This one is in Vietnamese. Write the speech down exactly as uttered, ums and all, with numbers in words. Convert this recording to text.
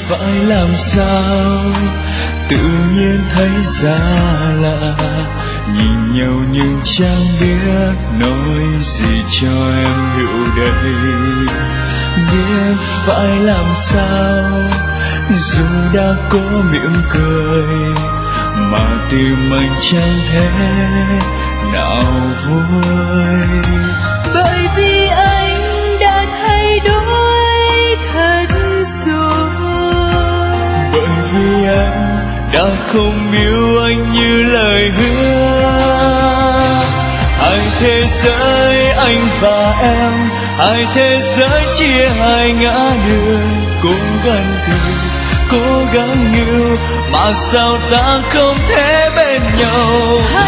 phải làm sao tự nhiên thấy xa lạ, nhìn nhau nhưng chẳng biết nói gì cho em hiểu đây. Biết phải làm sao dù đã có mỉm cười mà tim anh chẳng thể nào vui. Bởi vì anh đã thay đổi thật rồi, bởi vì anh đã không yêu anh như lời hứa. Hai thế giới anh và em, hai thế giới chia hai ngã đường, cũng gần cười cố gắng yêu mà sao ta không thể bên nhau.